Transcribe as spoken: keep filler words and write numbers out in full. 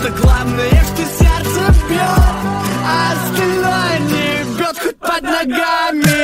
что главное, что сердце бьет, а остальное не бьет хоть под ногами.